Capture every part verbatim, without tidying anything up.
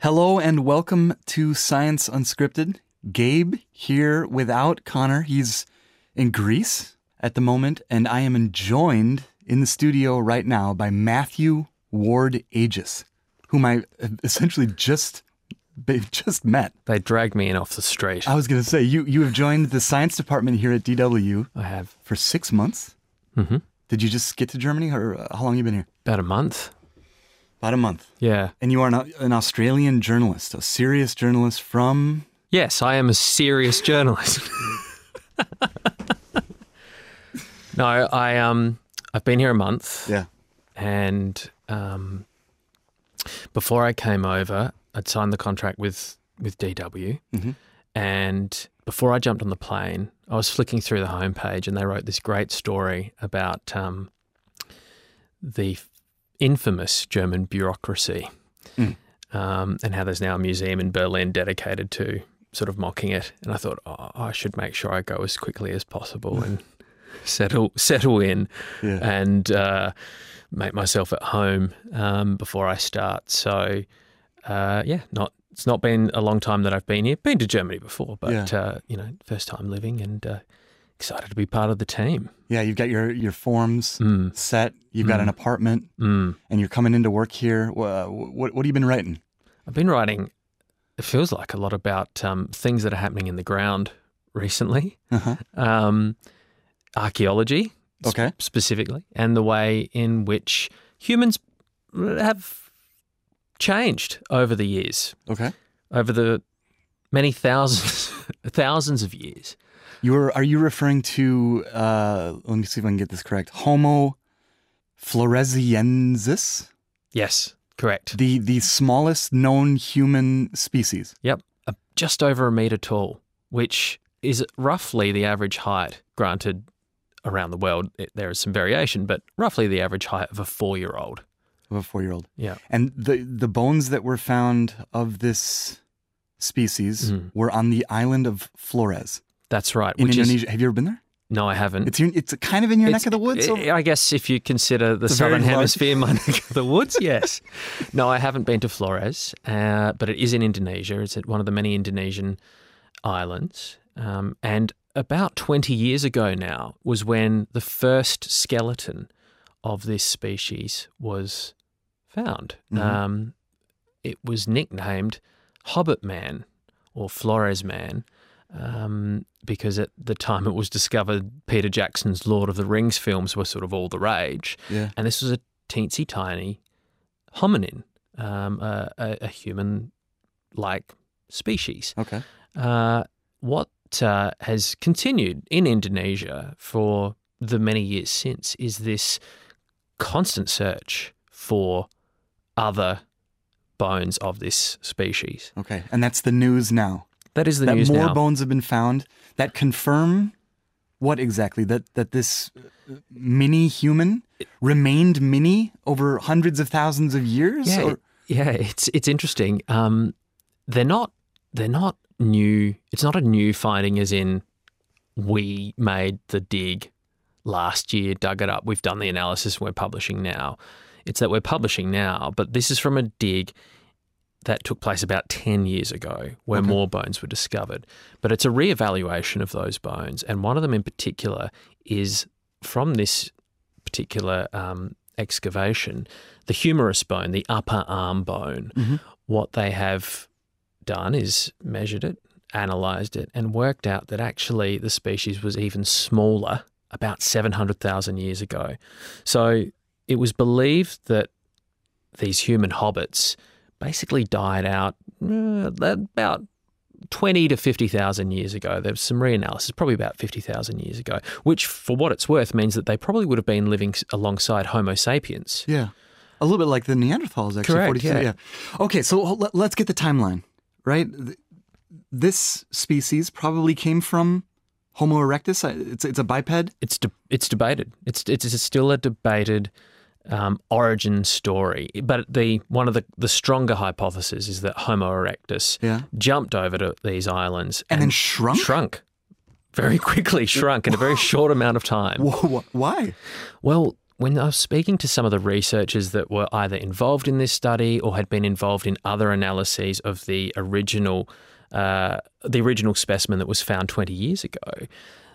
Hello and welcome to Science Unscripted. Gabe here without Connor. He's in Greece at the moment, and I am joined in the studio right now by Matthew Ward Aegis, whom I essentially just just met. They dragged me in off the street. I was going to say, you you have joined the science department here at D W. I have. For six months? Mm-hmm. Did you just get to Germany, or uh, how long have you been here? About a month. About a month. Yeah. And you are an, an Australian journalist, a serious journalist from... Yes, I am a serious journalist. no, I um I've been here a month. Yeah. And um before I came over, I'd signed the contract with with D W. Mm-hmm. And before I jumped on the plane, I was flicking through the homepage and they wrote this great story about um the infamous German bureaucracy, mm. um, and how there's now a museum in Berlin dedicated to sort of mocking it. And I thought, oh, I should make sure I go as quickly as possible and settle settle in yeah. and uh, make myself at home um, before I start. So, uh, yeah, not it's not been a long time that I've been here. Been to Germany before, but yeah. uh, you know, first time living and uh, excited to be part of the team. Yeah, you've got your, your forms Mm. set, you've Mm. got an apartment, Mm. and you're coming into work here. Uh, what, what have you been writing? I've been writing, it feels like a lot about um, things that are happening in the ground recently, Uh-huh. um, archaeology Okay. sp- specifically, and the way in which humans have changed over the years, Okay. over the many thousands, thousands of years. You're, are you referring to, uh, let me see if I can get this correct, Homo floresiensis? Yes, correct. The, the smallest known human species. Yep, uh, just over a metre tall, which is roughly the average height, granted around the world it, there is some variation, but roughly the average height of a four-year-old. Of a four-year-old. Yeah. And the, the bones that were found of this species Mhm. were on the island of Flores That's right. in which Indonesia. Is, Have you ever been there? no, I haven't. It's your, it's kind of in your It's- neck of the woods. I I guess if you consider the It's a very southern large- hemisphere my neck of the woods, yes. No, I haven't been to Flores, uh, but it is in Indonesia. It's at one of the many Indonesian islands. Um, and about twenty years ago now was when the first skeleton of this species was found. Mhm. Um, it was nicknamed Hobbit Man or Flores Man. Um, because at the time it was discovered Peter Jackson's Lord of the Rings films were sort of all the rage. Yeah. And this was a teensy tiny hominin, um, a, a, a human-like species. Okay. Uh, what uh, has continued in Indonesia for the many years since is this constant search for other bones of this species. Okay. And that's the news now. That is the that news more now. bones have been found that confirm what exactly? That that this mini human remained mini over hundreds of thousands of years? Yeah, Or- yeah, it's it's interesting. Um, they're not they're not new. It's not a new finding, as in we made the dig last year, dug it up. We've done the analysis. We're publishing now. It's that we're publishing now, but this is from a dig that took place about ten years ago where Okay. more bones were discovered. But it's a reevaluation of those bones. And one of them in particular is from this particular um, excavation, the humerus bone, the upper arm bone. Mhm. What they have done is measured it, analysed it, and worked out that actually the species was even smaller about seven hundred thousand years ago. So it was believed that these human hobbits basically died out uh, about twenty to fifty thousand years ago. There was some reanalysis, probably about fifty thousand years ago, which for what it's worth means that they probably would have been living s- alongside Homo sapiens. Yeah. A little bit like the Neanderthals, actually. Correct, forty-two, yeah. Okay, so let- let's get the timeline, right? Th- This species probably came from Homo erectus. I- It's, it's a biped. It's de- it's debated. It's it's still a debated um, origin story. But the one of the, the stronger hypotheses is that Homo erectus Yeah. jumped over to these islands And then shrunk? Shrunk. Very quickly shrunk in a very short amount of time. Wh- wh- Why? Well, when I was speaking to some of the researchers that were either involved in this study or had been involved in other analyses of the original uh, the original specimen that was found twenty years ago,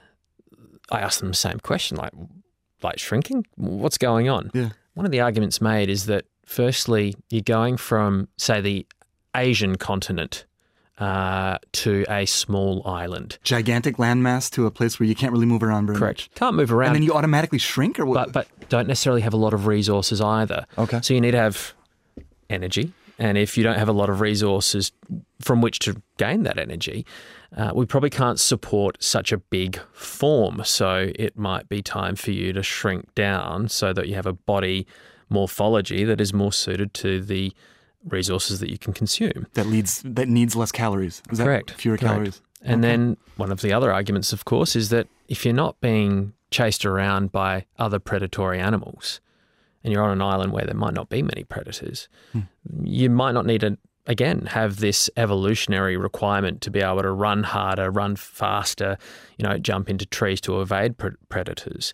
I asked them the same question, like, like shrinking? What's going on? Yeah. One of the arguments made is that, firstly, you're going from, say, the Asian continent uh, to a small island. Gigantic landmass to a place where you can't really move around very Correct. much. Can't move around. And then you automatically shrink? or what? But, but don't necessarily have a lot of resources either. Okay. So you need to have energy. And if you don't have a lot of resources from which to gain that energy, uh, we probably can't support such a big form. So it might be time for you to shrink down so that you have a body morphology that is more suited to the resources that you can consume. That leads that needs less calories. Is that Correct. Fewer Correct. calories. And Okay. then one of the other arguments, of course, is that if you're not being chased around by other predatory animals and you're on an island where there might not be many predators, Hmm. you might not need to, again, have this evolutionary requirement to be able to run harder, run faster, you know, jump into trees to evade pre- predators.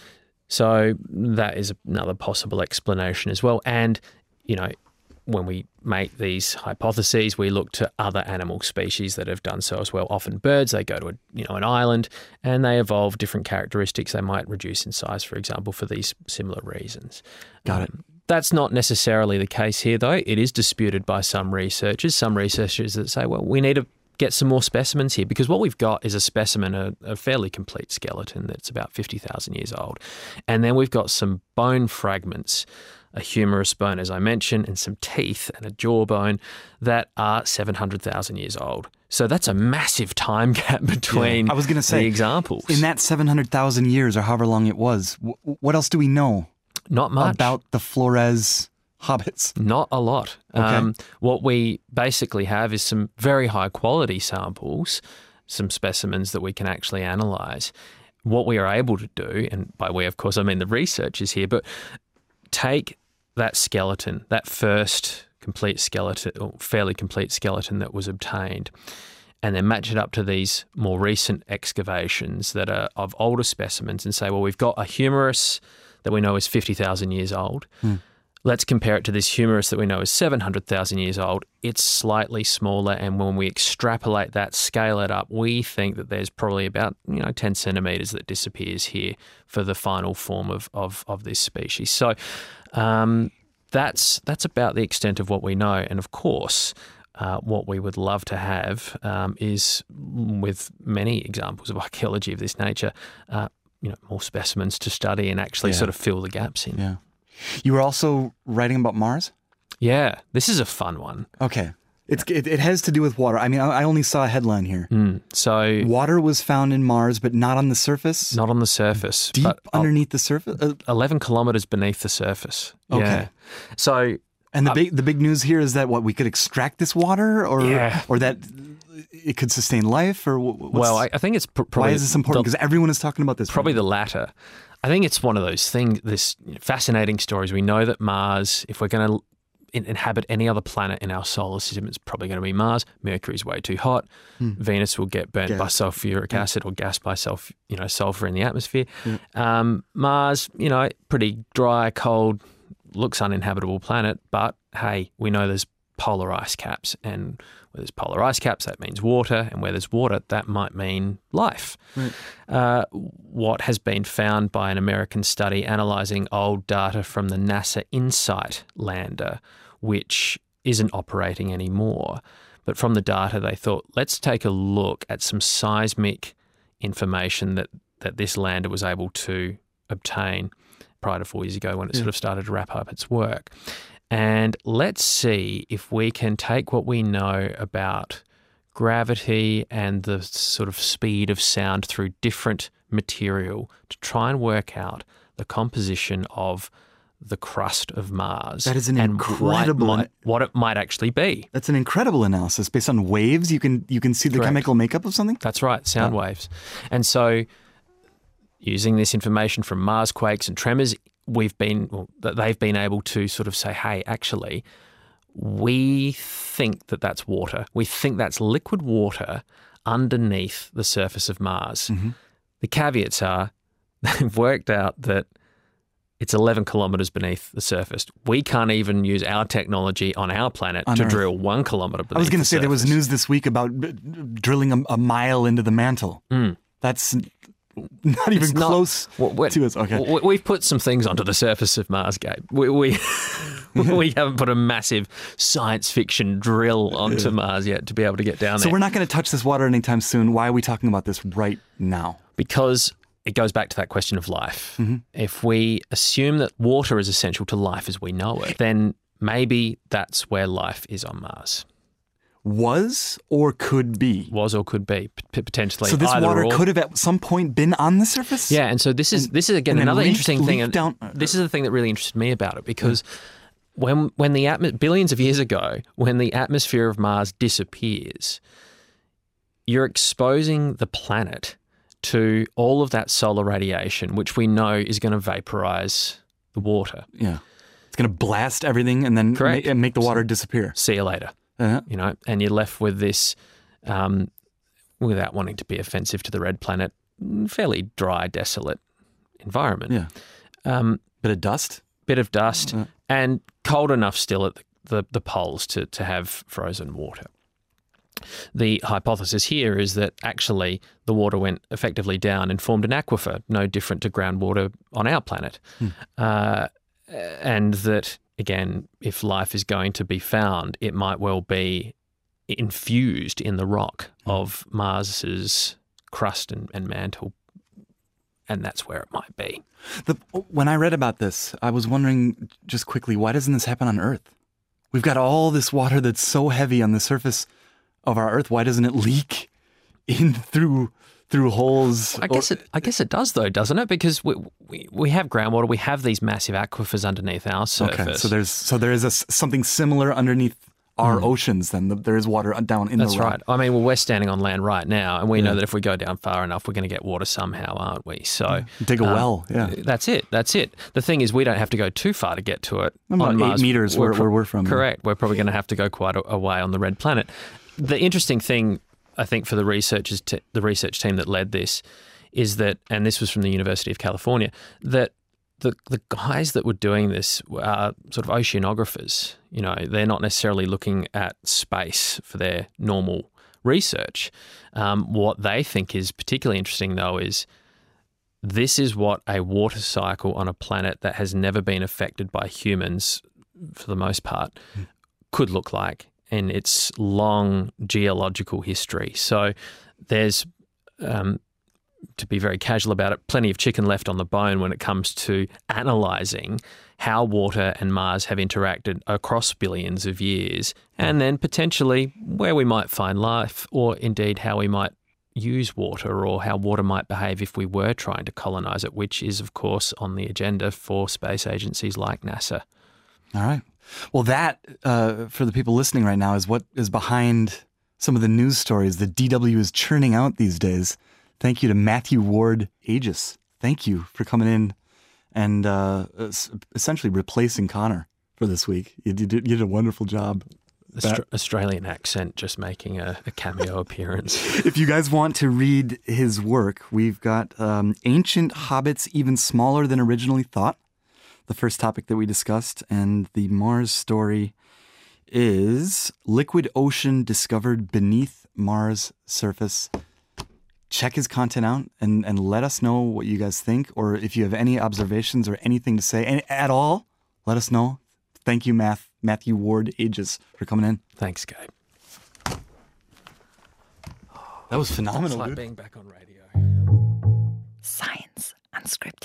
So that is another possible explanation as well. And, you know, when we make these hypotheses, we look to other animal species that have done so as well. Often birds, they go to a, you know, an island and they evolve different characteristics. They might reduce in size, for example, for these similar reasons. Got it. Um, that's not necessarily the case here, though. It is disputed by some researchers, some researchers that say, well, we need to get some more specimens here, because what we've got is a specimen, a, a fairly complete skeleton that's about fifty thousand years old. And then we've got some bone fragments, a humerus bone, as I mentioned, and some teeth and a jawbone that are seven hundred thousand years old. So that's a massive time gap between Yeah. I was gonna say, the examples. In that seven hundred thousand years or however long it was, w- what else do we know Not much. about the Flores hobbits? Not a lot. Okay. Um, what we basically have is some very high quality samples, some specimens that we can actually analyse. What we are able to do, and by we, of course, I mean the researchers here, but take that skeleton, that first complete skeleton, or fairly complete skeleton that was obtained, and then match it up to these more recent excavations that are of older specimens and say, well, we've got a humerus that we know is fifty thousand years old. Hmm. Let's compare it to this humerus that we know is seven hundred thousand years old. It's slightly smaller, and when we extrapolate that, scale it up, we think that there's probably about, you know, ten centimetres that disappears here for the final form of, of, of this species. So um, that's that's about the extent of what we know. And of course, uh, what we would love to have um, is, with many examples of archaeology of this nature, uh, you know, more specimens to study and actually Yeah. sort of fill the gaps in. Yeah. You were also writing about Mars? Yeah, this is a fun one. Okay. It's, it, it has to do with water. I mean, I I only saw a headline here. Mm. So Water was found in Mars, but not on the surface? not on the surface, Deep but underneath the surface? Uh, eleven kilometres beneath the surface. Okay. Yeah. So and the Uh, big the big news here is that what, we could extract this water, or Yeah. or that it could sustain life, or wh- what's, well, I, I think it's pr- probably why is this important? the- Because everyone is talking about this. Probably right the latter. I think it's one of those things, this fascinating stories. We know that Mars, if we're going to in- inhabit any other planet in our solar system, it's probably going to be Mars. Mercury's way too hot. Hmm. Venus will get burnt Gas. by sulfuric acid or gas by sulf, you know, sulfur in the atmosphere. Um, Mars, you know, pretty dry, cold, looks uninhabitable planet, but hey, we know there's polar ice caps, and where there's polar ice caps, that means water, and where there's water, that might mean life. Right. Uh, what has been found by an American study analysing old data from the NASA InSight lander, which isn't operating anymore, but from the data they thought, let's take a look at some seismic information that, that this lander was able to obtain prior to four years ago when it Yeah. sort of started to wrap up its work. And let's see if we can take what we know about gravity and the sort of speed of sound through different material to try and work out the composition of the crust of Mars. That is an and incredible- What, might, what it might actually be. That's an incredible analysis based on waves. You can you can see the Correct. chemical makeup of something. That's right, sound Yeah. waves. And so using this information from Mars quakes and tremors, we've been, well, that they've been able to sort of say, hey, actually, we think that that's water. We think that's liquid water underneath the surface of Mars. Mhm. The caveats are they've worked out that It's eleven kilometres beneath the surface. We can't even use our technology on our planet On to Earth. drill one kilometre beneath I was going the to say there was surface. news this week about b- drilling a, a mile into the mantle. Mm. That's not even It's not- close Well, we're- to us. Okay. we- We've put some things onto the surface of Mars, Gabe. We we, we haven't put a massive science fiction drill onto Mars yet to be able to get down So there. we're not going to touch this water anytime soon. Why are we talking about this right now? Because it goes back to that question of life. Mm-hmm. If we assume that water is essential to life as we know it, then maybe that's where life is on Mars. Was or could be. Was or could be, p- potentially. So this either water or. could have at some point been on the surface? Yeah, and so this is this is again and then another leaked- interesting thing. leaked And down- this is the thing that really interested me about it because when when the atmo- billions of years ago, when the atmosphere of Mars disappears, you're exposing the planet to all of that solar radiation, which we know is going to vaporize the water. Yeah. It's going to blast everything and then Correct. ma- and make the water disappear. See you later. Uh-huh. You know, and you're left with this, um, without wanting to be offensive to the red planet, fairly dry, desolate environment. Yeah. Um, Bit of dust. bit of dust, Uh. and cold enough still at the, the, the poles to, to have frozen water. The hypothesis here is that actually the water went effectively down and formed an aquifer, no different to groundwater on our planet. Hmm. Uh, and that, again, if life is going to be found, it might well be infused in the rock of Mars's crust and, and mantle. And that's where it might be. The, when I read about this, I was wondering just quickly, why doesn't this happen on Earth? We've got all this water that's so heavy on the surface of our Earth. Why doesn't it leak in through through holes? I guess it. I guess it does, though, doesn't it? Because we we, we have groundwater. We have these massive aquifers underneath our surface. Okay, so there's so there is a s something similar underneath our oceans. Then there is water down in That's the rock. right. I mean, well, we're standing on land right now, and we Yeah. know that if we go down far enough, we're going to get water somehow, aren't we? So Dig a um, well. Yeah, That's it. That's it. The thing is, we don't have to go too far to get to it. About on eight Mars. meters where- where we're from, yeah. Correct. We're probably going to have to go quite a, a way on the red planet. The interesting thing, I think, for the researchers, te- the research team that led this, is that, and this was from the University of California, that the the guys that were doing this are sort of oceanographers. You know, they're not necessarily looking at space for their normal research. Um, what they think is particularly interesting, though, is this is what a water cycle on a planet that has never been affected by humans, for the most part, mm. could look like in its long geological history. So there's, um, to be very casual about it, plenty of chicken left on the bone when it comes to analysing how water and Mars have interacted across billions of years, and then potentially where we might find life, or indeed how we might use water, or how water might behave if we were trying to colonise it, which is, of course, on the agenda for space agencies like NASA. All right. Well, that, uh, for the people listening right now, is what is behind some of the news stories that D W is churning out these days. Thank you to Matthew Ward Aegis. Thank you for coming in and uh, essentially replacing Connor for this week. You did, you did a wonderful job. Austra- Australian accent just making a, a cameo appearance. If you guys want to read his work, we've got um, Ancient Hobbits Even Smaller Than Originally Thought, the first topic that we discussed, and the Mars story is Liquid Ocean Discovered Beneath Mars Surface. Check his content out and, and let us know what you guys think, or if you have any observations or anything to say any, at all, let us know. Thank you, Math, Matthew Ward Aegis, for coming in. Thanks, Gabe. That was phenomenal, It's like dude. being back on radio. Science Unscripted.